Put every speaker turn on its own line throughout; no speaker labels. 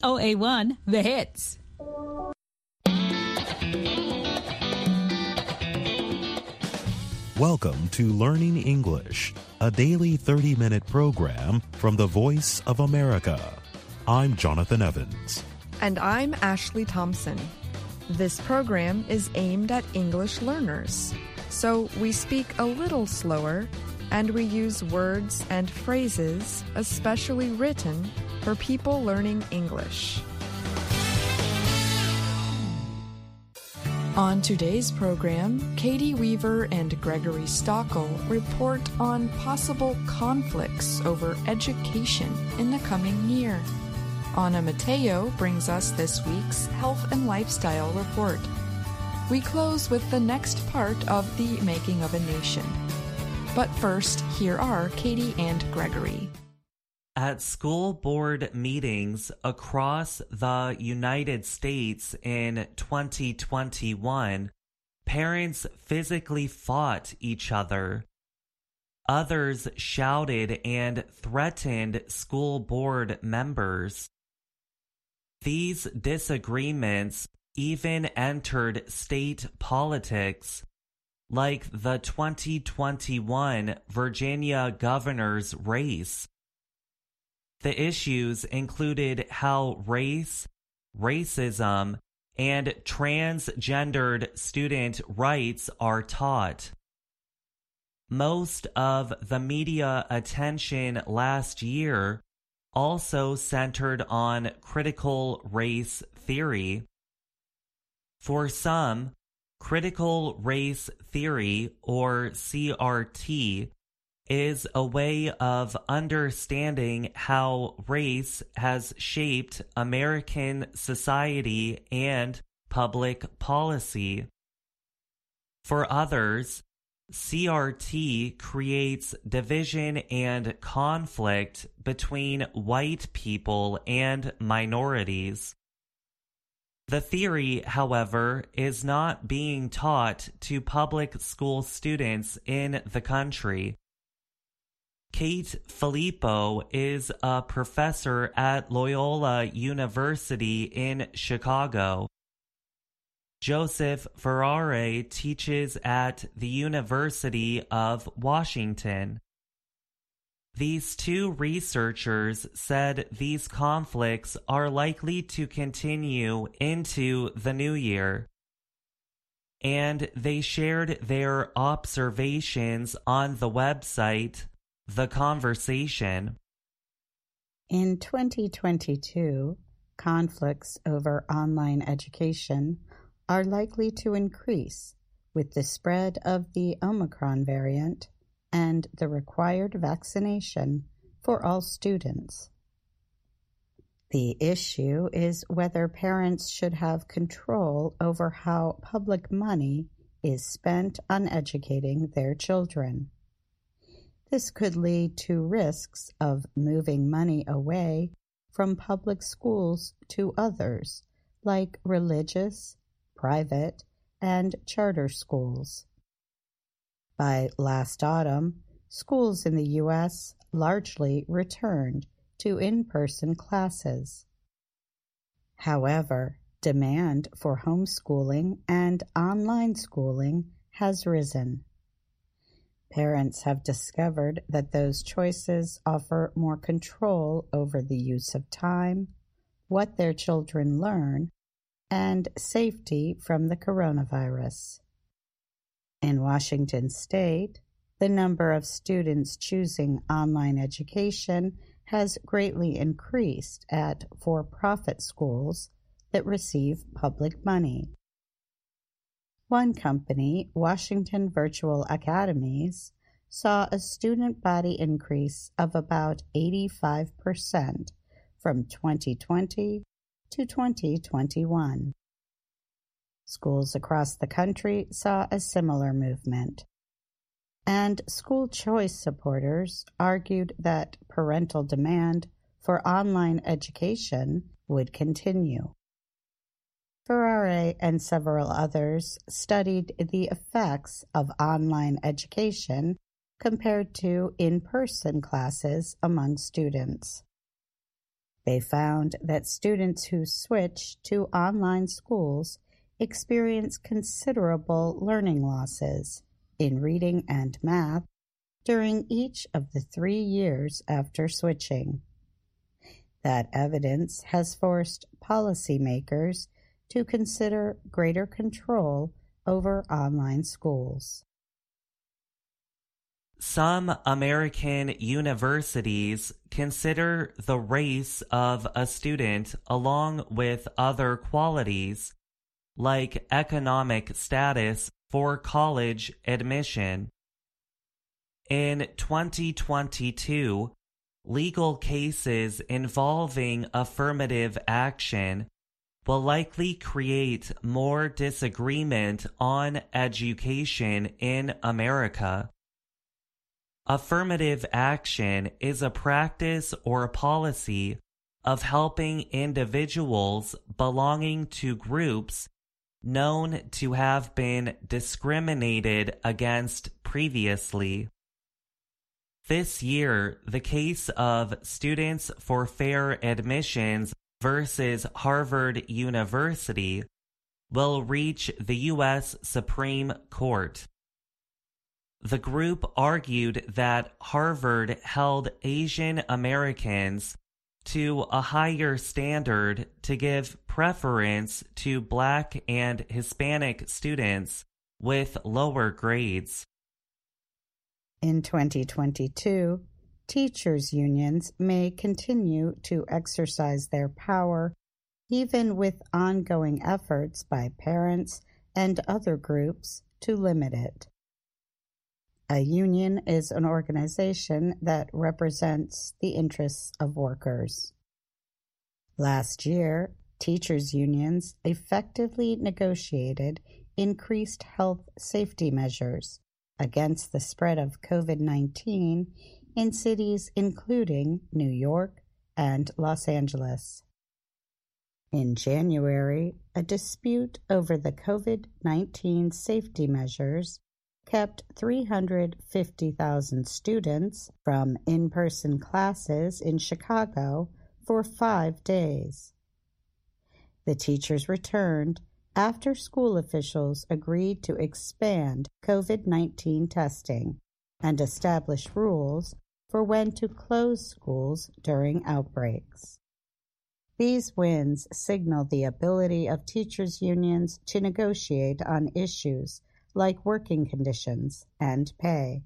OA1 The Hits.
Welcome to Learning English, a daily 30-minute program from the Voice of America. I'm Jonathan Evans.
And I'm Ashley Thompson. This program is aimed at English learners, so we speak a little slower and we use words and phrases especially written for people learning English. On today's program, Katie Weaver and Gregory Stockel report on possible conflicts over education in the coming year. Ana Mateo brings us this week's Health and Lifestyle Report. We close with the next part of the Making of a Nation. But first, here are Katie and Gregory.
At school board meetings across the United States in 2021, parents physically fought each other. Others shouted and threatened school board members. These disagreements even entered state politics, like the 2021 Virginia governor's race. The issues included how race, racism, and transgendered student rights are taught. Most of the media attention last year also centered on critical race theory. For some, critical race theory, or CRT, is a way of understanding how race has shaped American society and public policy. For others, CRT creates division and conflict between white people and minorities. The theory, however, is not being taught to public school students in the country. Kate Filippo is a professor at Loyola University in Chicago. Joseph Ferrare teaches at the University of Washington. These two researchers said these conflicts are likely to continue into the new year, and they shared their observations on the website The Conversation.
In 2022, conflicts over online education are likely to increase with the spread of the Omicron variant and the required vaccination for all students. The issue is whether parents should have control over how public money is spent on educating their children. This could lead to risks of moving money away from public schools to others, like religious, private, and charter schools. By last autumn, schools in the U.S. largely returned to in-person classes. However, demand for homeschooling and online schooling has risen. Parents have discovered that those choices offer more control over the use of time, what their children learn, and safety from the coronavirus. In Washington State, the number of students choosing online education has greatly increased at for-profit schools that receive public money. One company, Washington Virtual Academies, saw a student body increase of about 85% from 2020 to 2021. Schools across the country saw a similar movement. And school choice supporters argued that parental demand for online education would continue. Ferrare and several others studied the effects of online education compared to in-person classes among students. They found that students who switch to online schools experience considerable learning losses in reading and math during each of the 3 years after switching. That evidence has forced policymakers to consider greater control over online schools.
Some American universities consider the race of a student along with other qualities, like economic status, for college admission. In 2022, legal cases involving affirmative action will likely create more disagreement on education in America. Affirmative action is a practice or policy of helping individuals belonging to groups known to have been discriminated against previously. This year, the case of Students for Fair Admissions versus Harvard University will reach the U.S. Supreme Court. The group argued that Harvard held Asian Americans to a higher standard to give preference to Black and Hispanic students with lower grades.
In 2022, teachers' unions may continue to exercise their power even with ongoing efforts by parents and other groups to limit it. A union is an organization that represents the interests of workers. Last year, teachers' unions effectively negotiated increased health safety measures against the spread of COVID-19 in cities including New York and Los Angeles. In January, a dispute over the COVID-19 safety measures kept 350,000 students from in-person classes in Chicago for 5 days. The teachers returned after school officials agreed to expand COVID-19 testing and establish rules for when to close schools during outbreaks. These wins signal the ability of teachers' unions to negotiate on issues like working conditions and pay.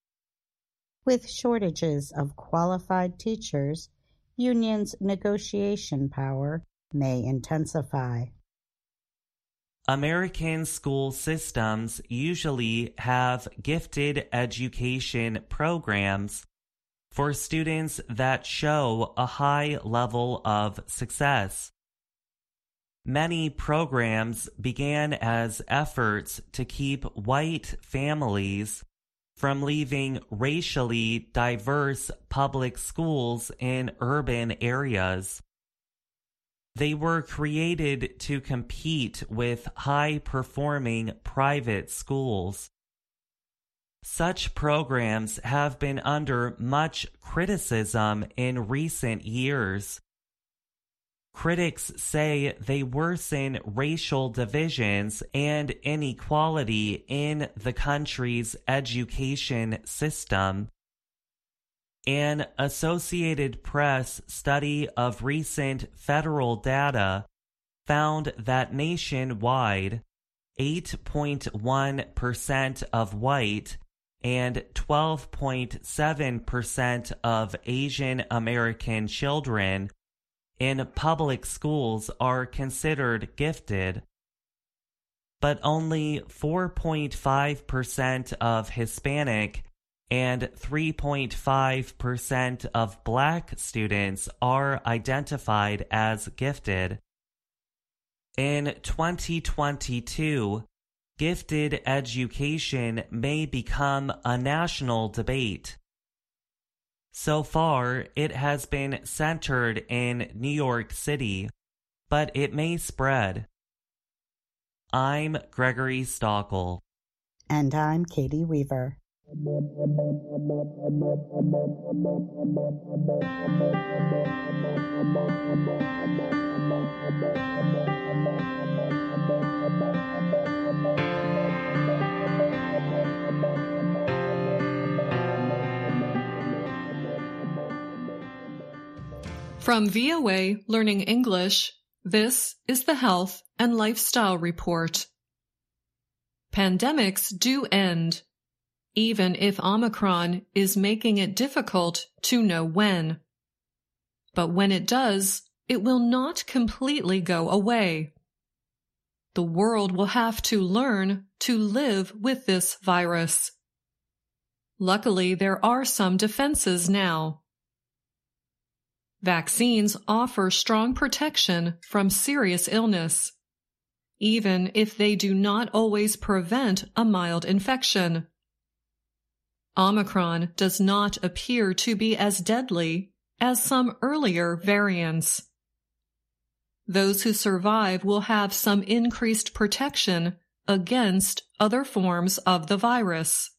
With shortages of qualified teachers, unions' negotiation power may intensify.
American school systems usually have gifted education programs for students that show a high level of success. Many programs began as efforts to keep white families from leaving racially diverse public schools in urban areas. They were created to compete with high-performing private schools. Such programs have been under much criticism in recent years. Critics say they worsen racial divisions and inequality in the country's education system. An Associated Press study of recent federal data found that nationwide, 8.1% of white and 12.7% of Asian American children in public schools are considered gifted, but only 4.5% of Hispanic and 3.5% of Black students are identified as gifted. In 2022, gifted education may become a national debate. So far, it has been centered in New York City, but it may spread. I'm Gregory Stockel.
And I'm Katie Weaver.
From VOA Learning English, this is the Health and Lifestyle Report. Pandemics do end, even if Omicron is making it difficult to know when. But when it does, it will not completely go away. The world will have to learn to live with this virus. Luckily, there are some defenses now. Vaccines offer strong protection from serious illness, even if they do not always prevent a mild infection. Omicron does not appear to be as deadly as some earlier variants. Those who survive will have some increased protection against other forms of the virus.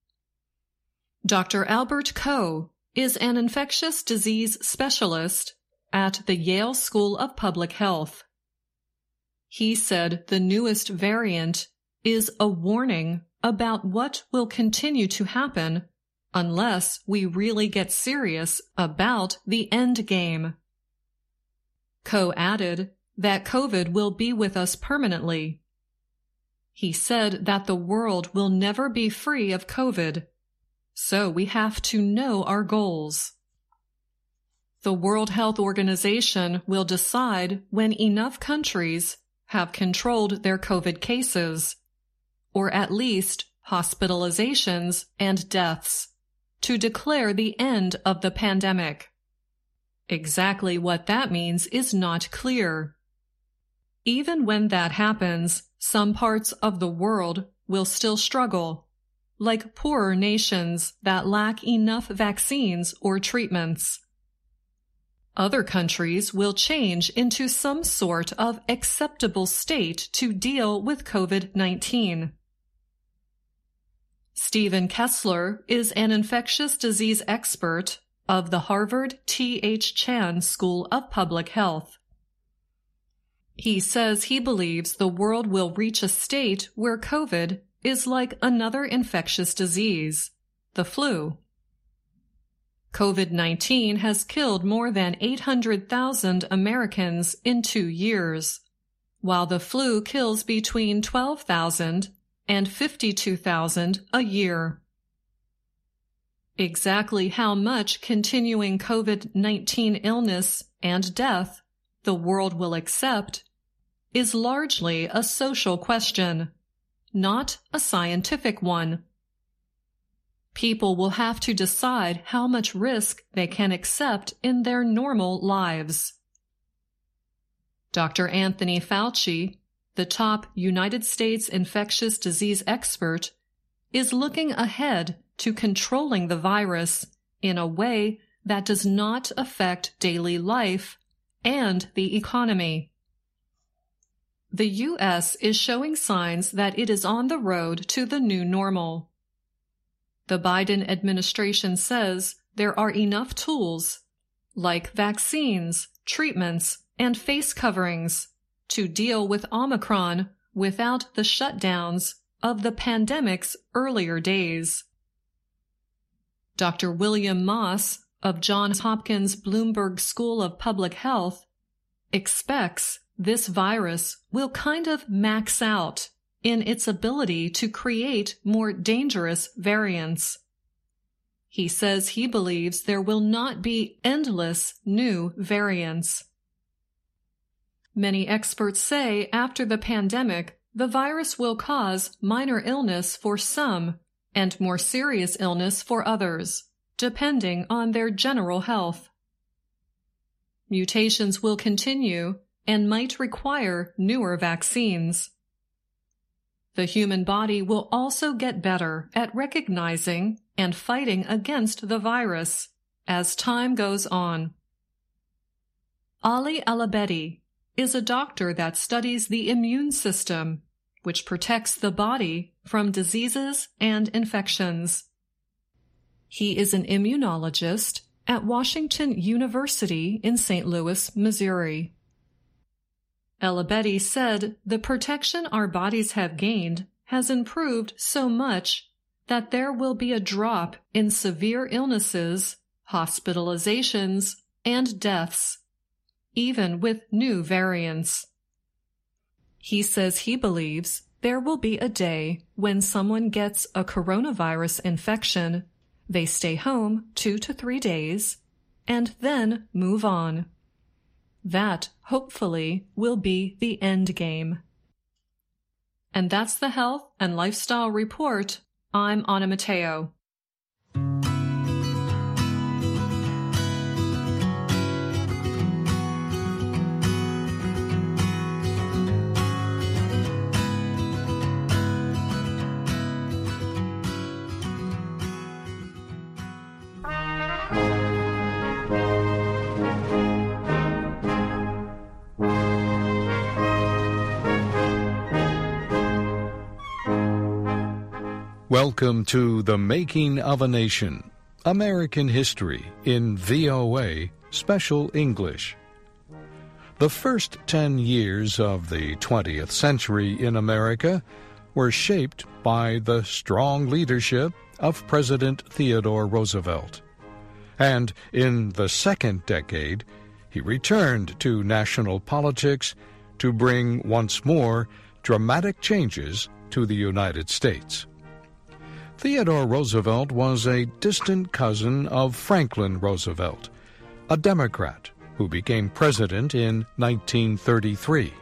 Dr. Albert Ko is an infectious disease specialist at the Yale School of Public Health. He said the newest variant is a warning about what will continue to happen unless we really get serious about the end game. Ko added that COVID will be with us permanently. He said that the world will never be free of COVID, so we have to know our goals. The World Health Organization will decide when enough countries have controlled their COVID cases, or at least hospitalizations and deaths, to declare the end of the pandemic. Exactly what that means is not clear. Even when that happens, some parts of the world will still struggle, like poorer nations that lack enough vaccines or treatments. Other countries will change into some sort of acceptable state to deal with COVID-19. Stephen Kessler is an infectious disease expert of the Harvard T.H. Chan School of Public Health. He says he believes the world will reach a state where COVID is like another infectious disease, the flu. COVID-19 has killed more than 800,000 Americans in 2 years, while the flu kills between 12,000 and 52,000 a year. Exactly how much continuing COVID-19 illness and death the world will accept is largely a social question, not a scientific one. People will have to decide how much risk they can accept in their normal lives. Dr. Anthony Fauci, the top United States infectious disease expert, is looking ahead to controlling the virus in a way that does not affect daily life and the economy. The U.S. is showing signs that it is on the road to the new normal. The Biden administration says there are enough tools, like vaccines, treatments, and face coverings, to deal with Omicron without the shutdowns of the pandemic's earlier days. Dr. William Moss of Johns Hopkins Bloomberg School of Public Health expects this virus will kind of max out in its ability to create more dangerous variants. He says he believes there will not be endless new variants. Many experts say after the pandemic, the virus will cause minor illness for some and more serious illness for others, depending on their general health. Mutations will continue and might require newer vaccines. The human body will also get better at recognizing and fighting against the virus as time goes on. Ali Alabedi is a doctor that studies the immune system, which protects the body from diseases and infections. He is an immunologist at Washington University in St. Louis, Missouri. Ella Betty said the protection our bodies have gained has improved so much that there will be a drop in severe illnesses, hospitalizations, and deaths, even with new variants. He says he believes there will be a day when someone gets a coronavirus infection, they stay home 2 to 3 days, and then move on. That, hopefully, will be the end game. And that's the Health and Lifestyle Report. I'm Anna Matteo.
Welcome to The Making of a Nation, American History in VOA Special English. The first 10 years of the 20th century in America were shaped by the strong leadership of President Theodore Roosevelt. And in the second decade, he returned to national politics to bring once more dramatic changes to the United States. Theodore Roosevelt was a distant cousin of Franklin Roosevelt, a Democrat who became president in 1933.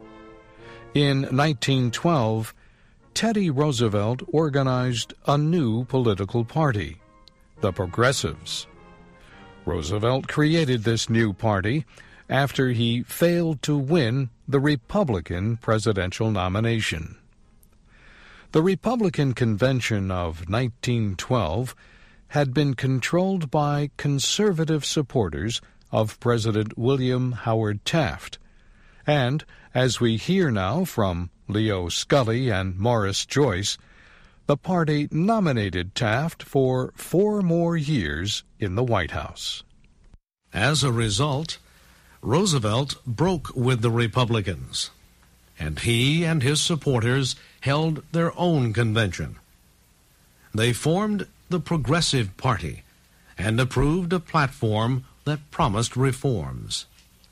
In 1912, Teddy Roosevelt organized a new political party, the Progressives. Roosevelt created this new party after he failed to win the Republican presidential nomination. The Republican Convention of 1912 had been controlled by conservative supporters of President William Howard Taft, and, as we hear now from Leo Scully and Morris Joyce, the party nominated Taft for 4 more years in the White House.
As a result, Roosevelt broke with the Republicans, and he and his supporters held their own convention. They formed the Progressive Party and approved a platform that promised reforms.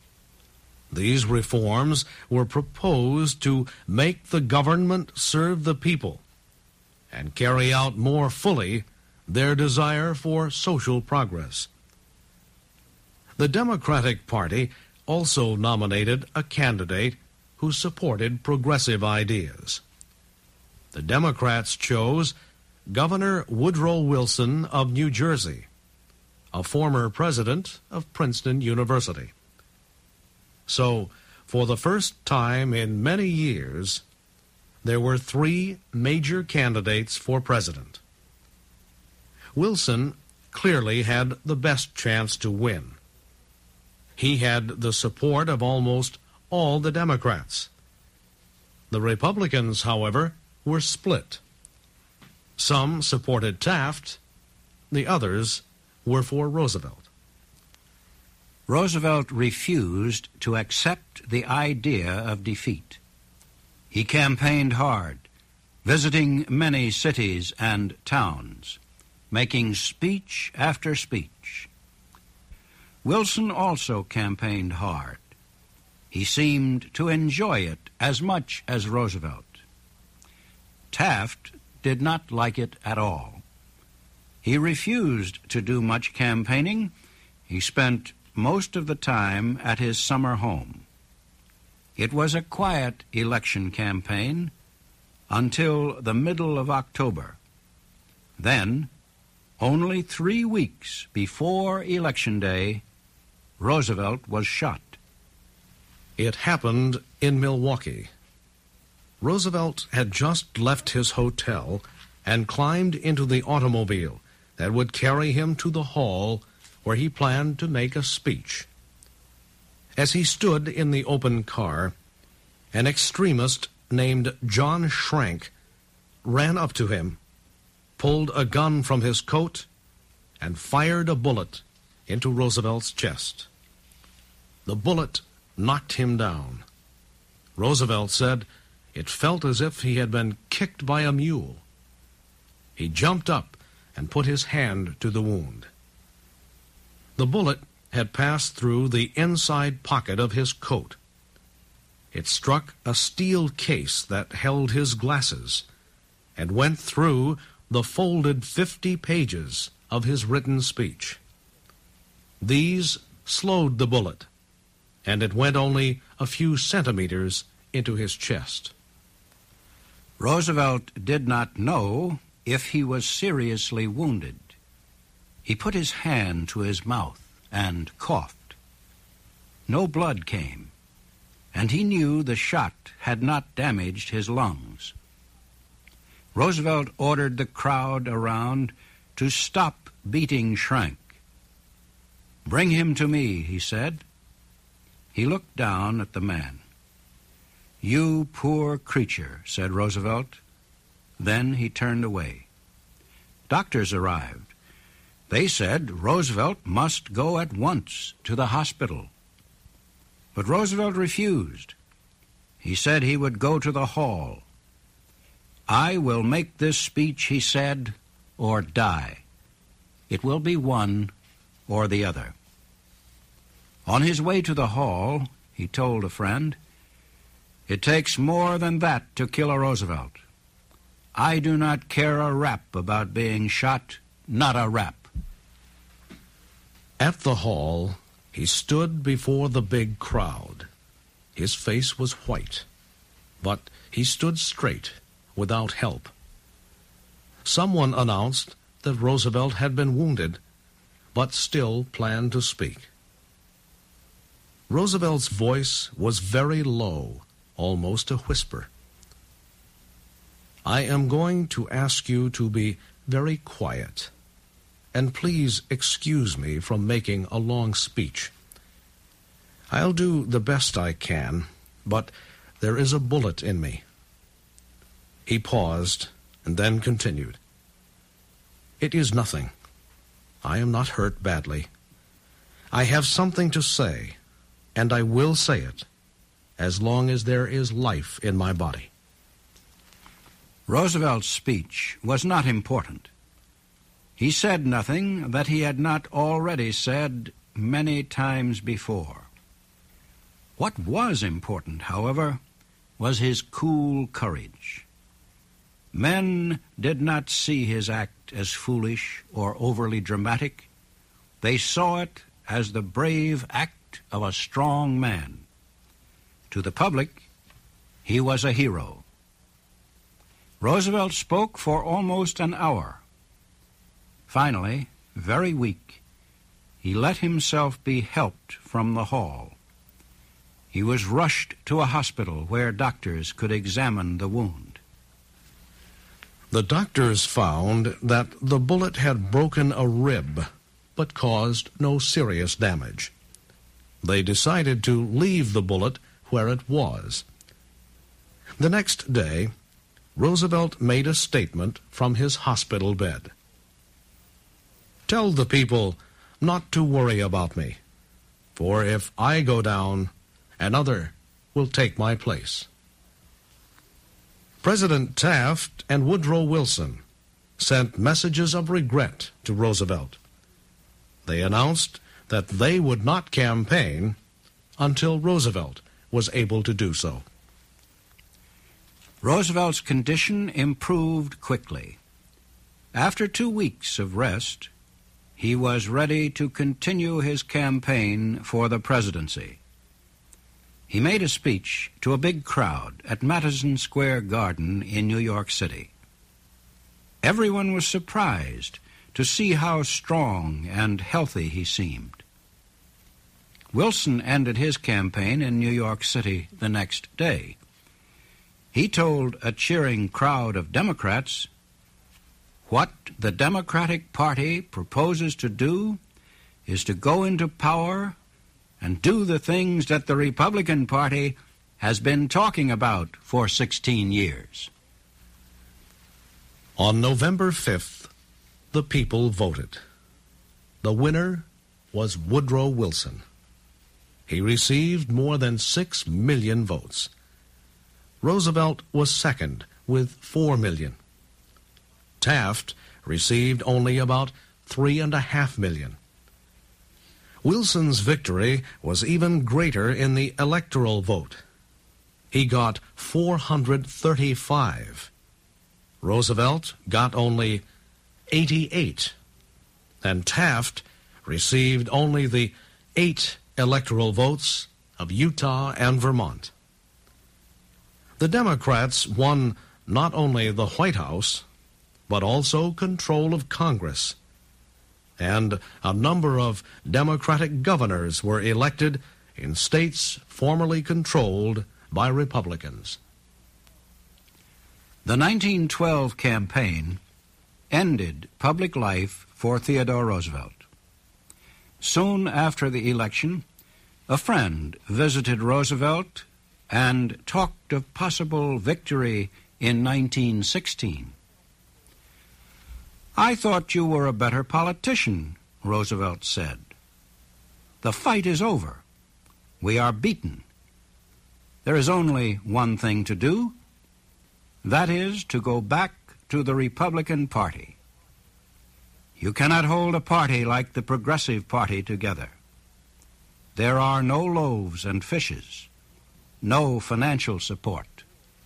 These reforms were proposed to make the government serve the people and carry out more fully their desire for social progress. The Democratic Party also nominated a candidate who supported progressive ideas. The Democrats chose Governor Woodrow Wilson of New Jersey, a former president of Princeton University. So, for the first time in many years, there were 3 major candidates for president. Wilson clearly had the best chance to win. He had the support of almost all the Democrats. The Republicans, however, were split. Some supported Taft, the others were for Roosevelt.
Roosevelt refused to accept the idea of defeat. He campaigned hard, visiting many cities and towns, making speech after speech. Wilson also campaigned hard. He seemed to enjoy it as much as Roosevelt. Taft did not like it at all. He refused to do much campaigning. He spent most of the time at his summer home. It was a quiet election campaign until the middle of October. Then, only 3 weeks before Election Day, Roosevelt was shot.
It happened in Milwaukee. Roosevelt had just left his hotel and climbed into the automobile that would carry him to the hall where he planned to make a speech. As he stood in the open car, an extremist named John Schrank ran up to him, pulled a gun from his coat, and fired a bullet into Roosevelt's chest. The bullet knocked him down. Roosevelt said it felt as if he had been kicked by a mule. He jumped up and put his hand to the wound. The bullet had passed through the inside pocket of his coat. It struck a steel case that held his glasses and went through the folded 50 pages of his written speech. These slowed the bullet, and it went only a few centimeters into his chest.
Roosevelt did not know if he was seriously wounded. He put his hand to his mouth and coughed. No blood came, and he knew the shot had not damaged his lungs. Roosevelt ordered the crowd around to stop beating Schrank. "Bring him to me," he said. He looked down at the man. "You poor creature," said Roosevelt. Then he turned away. Doctors arrived. They said Roosevelt must go at once to the hospital. But Roosevelt refused. He said he would go to the hall. "I will make this speech," he said, "or die. It will be one or the other." On his way to the hall, he told a friend, "It takes more than that to kill a Roosevelt. I do not care a rap about being shot, not a rap."
At the hall, he stood before the big crowd. His face was white, but he stood straight, without help. Someone announced that Roosevelt had been wounded, but still planned to speak. Roosevelt's voice was very low, almost a whisper. "I am going to ask you to be very quiet, and please excuse me from making a long speech. I'll do the best I can, but there is a bullet in me." He paused and then continued. "It is nothing. I am not hurt badly. I have something to say, and I will say it, as long as there is life in my body."
Roosevelt's speech was not important. He said nothing that he had not already said many times before. What was important, however, was his cool courage. Men did not see his act as foolish or overly dramatic. They saw it as the brave act of a strong man. To the public, he was a hero. Roosevelt spoke for almost an hour. Finally, very weak, he let himself be helped from the hall. He was rushed to a hospital where doctors could examine the wound.
The doctors found that the bullet had broken a rib, but caused no serious damage. They decided to leave the bullet where it was. The next day, Roosevelt made a statement from his hospital bed. "Tell the people not to worry about me, for if I go down, another will take my place." President Taft and Woodrow Wilson sent messages of regret to Roosevelt. They announced that they would not campaign until Roosevelt was able to do so.
Roosevelt's condition improved quickly. After 2 weeks of rest, he was ready to continue his campaign for the presidency. He made a speech to a big crowd at Madison Square Garden in New York City. Everyone was surprised to see how strong and healthy he seemed. Wilson ended his campaign in New York City the next day. He told a cheering crowd of Democrats, "What the Democratic Party proposes to do is to go into power and do the things that the Republican Party has been talking about for 16 years.
On November 5th, the people voted. The winner was Woodrow Wilson. He received more than 6 million votes. Roosevelt was second with 4 million. Taft received only about 3.5 million. Wilson's victory was even greater in the electoral vote. He got 435. Roosevelt got only 88. And Taft received only the 8 electoral votes of Utah and Vermont. The Democrats won not only the White House, but also control of Congress. And a number of Democratic governors were elected in states formerly controlled by Republicans.
The 1912 campaign ended public life for Theodore Roosevelt. Soon after the election, a friend visited Roosevelt and talked of possible victory in 1916. "I thought you were a better politician," Roosevelt said. "The fight is over. We are beaten. There is only one thing to do. That is to go back to the Republican Party. You cannot hold a party like the Progressive Party together. There are no loaves and fishes, no financial support."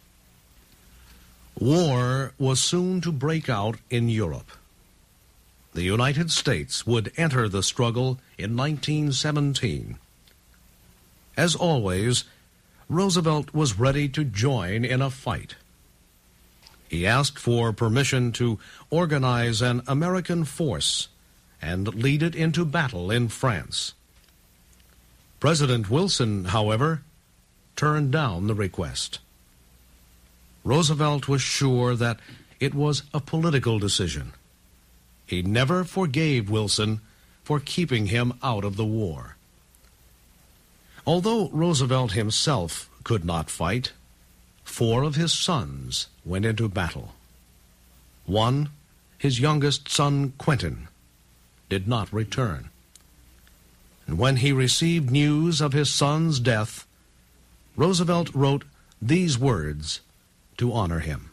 War was soon to break out in Europe. The United States would enter the struggle in 1917. As always, Roosevelt was ready to join in a fight. He asked for permission to organize an American force and lead it into battle in France. President Wilson, however, turned down the request. Roosevelt was sure that it was a political decision. He never forgave Wilson for keeping him out of the war. Although Roosevelt himself could not fight, 4 of his sons went into battle. One, his youngest son Quentin, did not return. And when he received news of his son's death, Roosevelt wrote these words to honor him.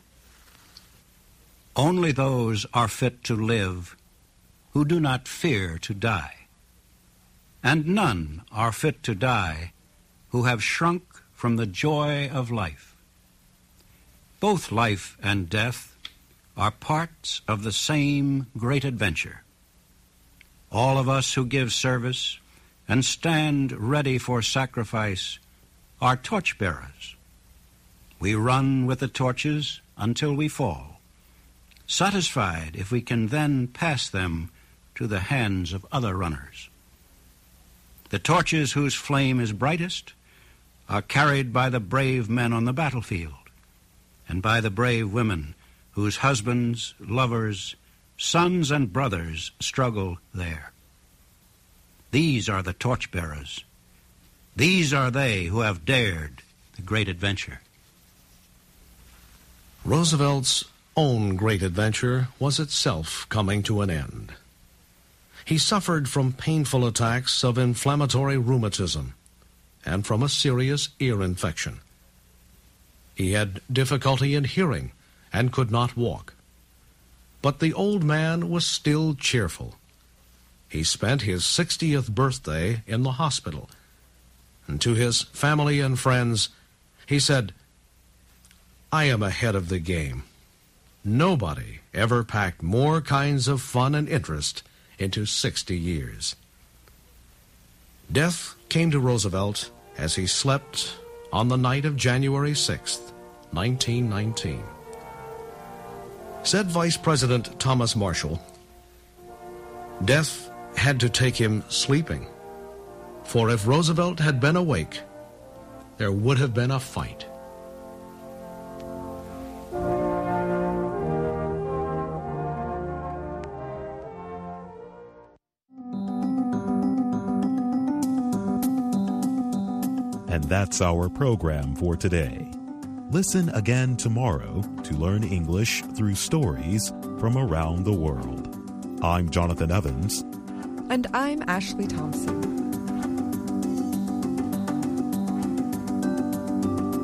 "Only those are fit to live who do not fear to die. And none are fit to die who have shrunk from the joy of life. Both life and death are parts of the same great adventure. All of us who give service and stand ready for sacrifice are torchbearers. We run with the torches until we fall, satisfied if we can then pass them to the hands of other runners. The torches whose flame is brightest are carried by the brave men on the battlefield and by the brave women whose husbands, lovers, sons, and brothers struggle there. These are the torchbearers. These are they who have dared the great adventure."
Roosevelt's own great adventure was itself coming to an end. He suffered from painful attacks of inflammatory rheumatism and from a serious ear infection. He had difficulty in hearing and could not walk. But the old man was still cheerful. He spent his 60th birthday in the hospital, and to his family and friends, he said, "I am ahead of the game. Nobody ever packed more kinds of fun and interest into 60 years." Death came to Roosevelt as he slept on the night of January 6th, 1919. Said Vice President Thomas Marshall, "Death had to take him sleeping, for if Roosevelt had been awake, there would have been a fight."
And that's our program for today. Listen again tomorrow to learn English through stories from around the world. I'm Jonathan Evans.
And I'm Ashley Thompson.